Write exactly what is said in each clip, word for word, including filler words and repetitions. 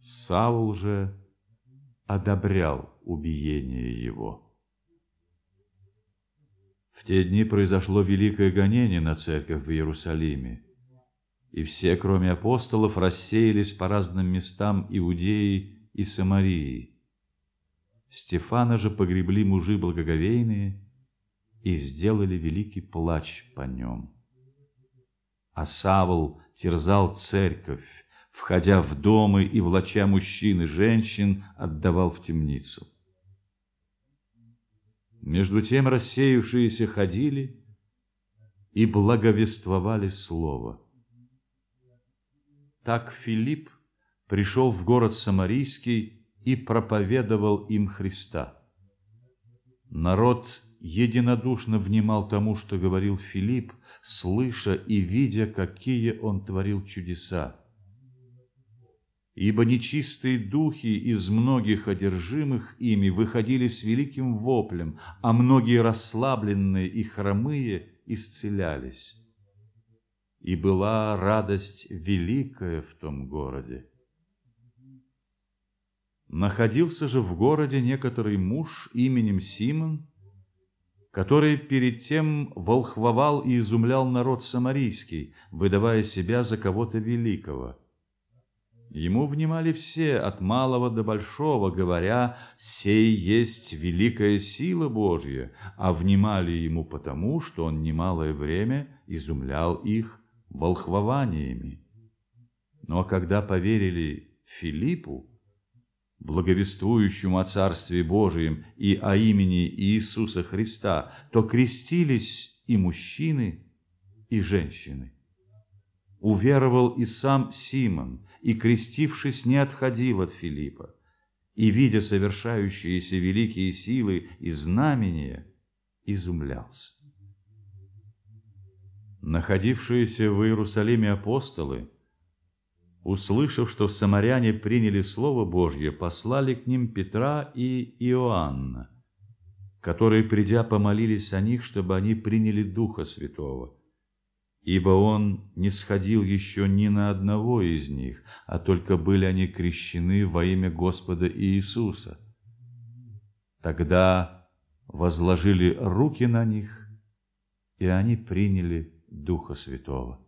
Саул же одобрял убиение его. В те дни произошло великое гонение на церковь в Иерусалиме, и все, кроме апостолов, рассеялись по разным местам Иудеи и Самарии. Стефана же погребли мужи благоговейные и сделали великий плач по нем. А Савл терзал церковь, входя в дома и влача мужчин и женщин, отдавал в темницу. Между тем рассеявшиеся ходили и благовествовали слово. Так Филипп пришел в город Самарийский и проповедовал им Христа. Народ единодушно внимал тому, что говорил Филипп, слыша и видя, какие он творил чудеса. Ибо нечистые духи из многих одержимых ими выходили с великим воплем, а многие расслабленные и хромые исцелялись. И была радость великая в том городе. Находился же в городе некоторый муж именем Симон, который перед тем волхвовал и изумлял народ самарийский, выдавая себя за кого-то великого. Ему внимали все, от малого до большого, говоря: «Сей есть великая сила Божья», а внимали ему потому, что он немалое время изумлял их волхвованиями. Но когда поверили Филиппу, благовествующему о Царстве Божием и о имени Иисуса Христа, то крестились и мужчины, и женщины. Уверовал и сам Симон, и, крестившись, не отходил от Филиппа, и, видя совершающиеся великие силы и знамения, изумлялся. Находившиеся в Иерусалиме апостолы, услышав, что самаряне приняли Слово Божье, послали к ним Петра и Иоанна, которые, придя, помолились о них, чтобы они приняли Духа Святого, ибо Он не сходил еще ни на одного из них, а только были они крещены во имя Господа Иисуса. Тогда возложили руки на них, и они приняли Духа Святого.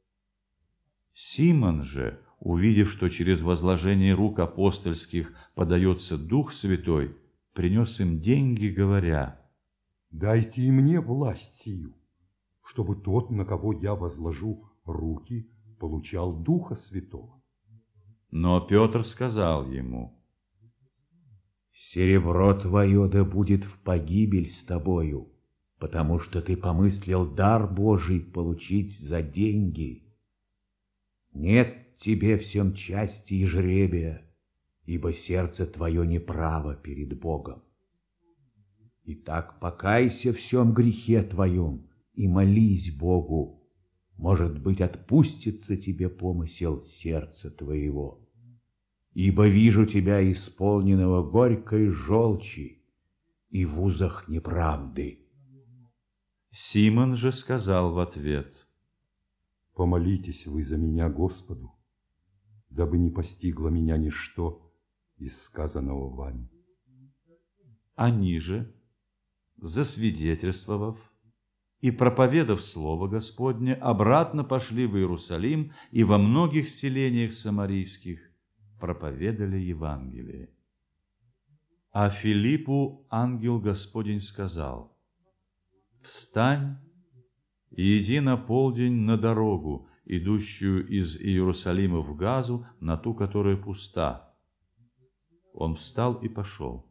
Симон же, увидев, что через возложение рук апостольских подается Дух Святой, принес им деньги, говоря: «Дайте и мне власть сию, чтобы тот, на кого я возложу руки, получал Духа Святого». Но Петр сказал ему: «Серебро твое да будет в погибель с тобою, потому что ты помыслил дар Божий получить за деньги. Нет тебе в сем части и жребия, ибо сердце твое неправо перед Богом. Итак, покайся в сем грехе твоем и молись Богу, может быть, отпустится тебе помысел сердца твоего. Ибо вижу тебя исполненного горькой желчи и в узах неправды». Симон же сказал в ответ: «Помолитесь вы за меня Господу, дабы не постигло меня ничто из сказанного вами». Они же, засвидетельствовав и проповедав Слово Господне, обратно пошли в Иерусалим и во многих селениях самарийских проповедали Евангелие. А Филиппу ангел Господень сказал: «Встань и иди на полдень на дорогу, идущую из Иерусалима в Газу, на ту, которая пуста». Он встал и пошел.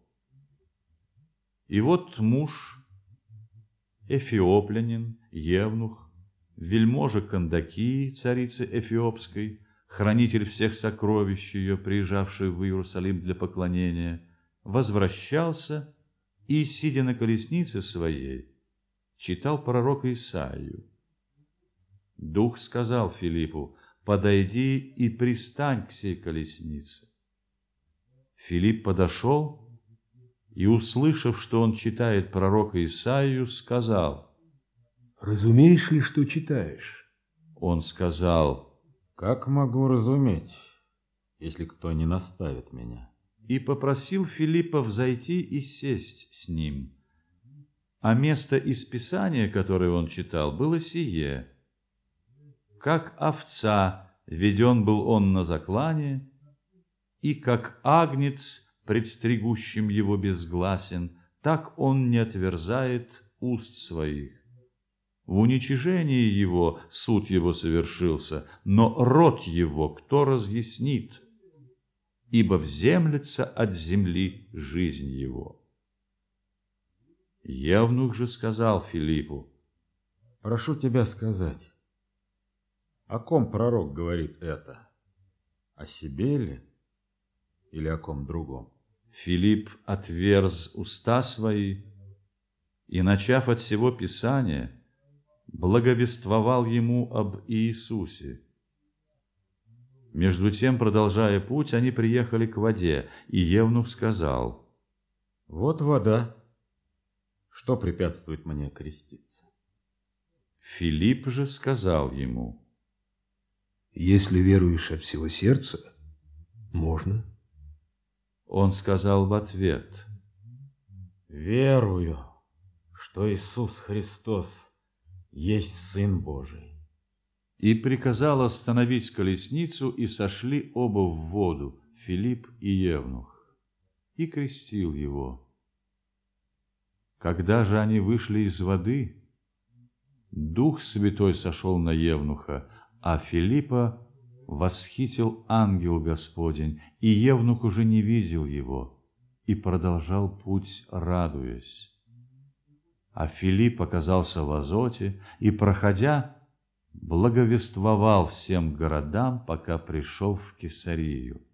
И вот муж, эфиоплянин, евнух, вельможа Кандакии, царицы Эфиопской, хранитель всех сокровищ ее, приезжавший в Иерусалим для поклонения, возвращался и, сидя на колеснице своей, читал пророка Исаию. Дух сказал Филиппу: «Подойди и пристань к сей колеснице». Филипп подошел и, услышав, что он читает пророка Исаию, сказал: «Разумеешь ли, что читаешь?» Он сказал: «Как могу разуметь? если кто не наставит меня. И попросил Филиппа взойти и сесть с ним. А место из Писания, которое он читал, было сие: «Как овца веден был он на заклание, и как агнец, предстригущим его безгласен, так он не отверзает уст своих. В уничижении его суд его совершился, но род его кто разъяснит? Ибо вземлется от земли жизнь его». Евнух же сказал Филиппу: Прошу тебя сказать, о ком пророк говорит это? О себе ли или о ком другом? Филипп отверз уста свои и, начав от всего Писания, благовествовал ему об Иисусе. Между тем, продолжая путь, они приехали к воде, и Евнух сказал: Вот вода. Что препятствует мне креститься? Филипп же сказал ему: Если веруешь от всего сердца, можно. Он сказал в ответ: Верую, что Иисус Христос есть Сын Божий. И приказал остановить колесницу, и сошли оба в воду, Филипп и Евнух, и крестил его. Когда же они вышли из воды, Дух Святой сошел на Евнуха, а Филиппа восхитил ангел Господень, и Евнух уже не видел его, и продолжал путь, радуясь. А Филипп оказался в Азоте, и, проходя, благовествовал всем городам, пока пришел в Кесарию.